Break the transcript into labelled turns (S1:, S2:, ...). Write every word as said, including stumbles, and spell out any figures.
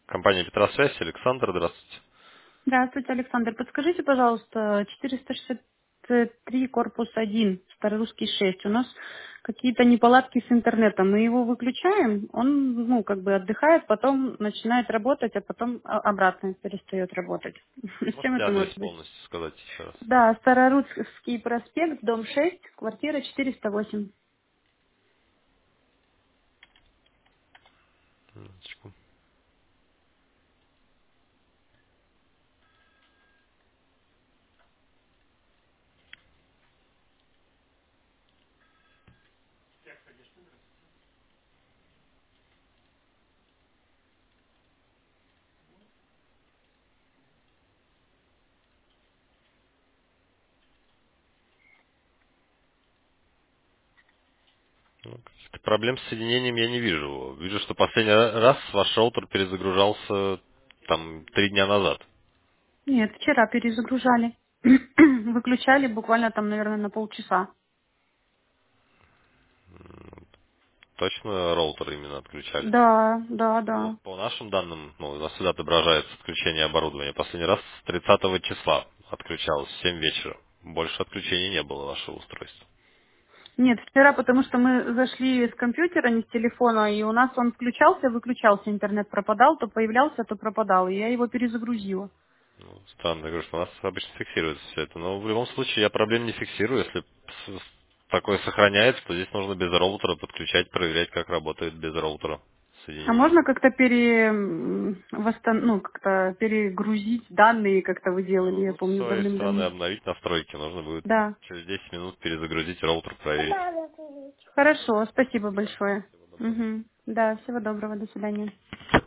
S1: Компания Петросвязь, Александр, здравствуйте.
S2: Здравствуйте, Александр. Подскажите, пожалуйста, четыреста шестьдесят три корпус один, Старорусский шесть. У нас какие-то неполадки с интернетом. Мы его выключаем, он, ну, как бы отдыхает, потом начинает работать, а потом а- обратно перестает работать. С чем
S1: Можете
S2: это
S1: адрес
S2: может быть?
S1: полностью сказать еще раз?
S2: Да, Старорусский проспект, дом шесть, квартира четыреста восемь.
S1: Минуточку. Ну, каких-то проблем с соединением я не вижу. Вижу, что последний раз ваш роутер перезагружался там три дня назад.
S2: Нет, вчера перезагружали. Выключали буквально там, наверное, на полчаса.
S1: Точно роутер именно отключали.
S2: Да, да, да.
S1: Вот по нашим данным, ну, у нас всегда отображается отключение оборудования. Последний раз с тридцатого числа отключалось в семь вечера. Больше отключений не было вашего устройства.
S2: Нет, вчера, потому что мы зашли с компьютера, не с телефона, и у нас он включался, выключался, интернет пропадал, то появлялся, то пропадал, и я его перезагрузила.
S1: Ну, странно, я говорю, что у нас обычно фиксируется все это. Но в любом случае я проблем не фиксирую. Если с- с- такое сохраняется, то здесь нужно без роутера подключать, проверять, как работает без роутера
S2: А
S1: соединение.
S2: можно как-то пере... м, восстан- ну, как-то перегрузить данные, как-то вы делали, я
S1: Ну, с
S2: помню,
S1: своей стороны
S2: давным-давно.
S1: обновить настройки. Нужно будет
S2: Да.
S1: через десять минут перезагрузить роутер, проверить.
S2: Хорошо, спасибо
S1: Спасибо.
S2: большое.
S1: Всего доброго.
S2: Мгм. Да, всего доброго, до свидания.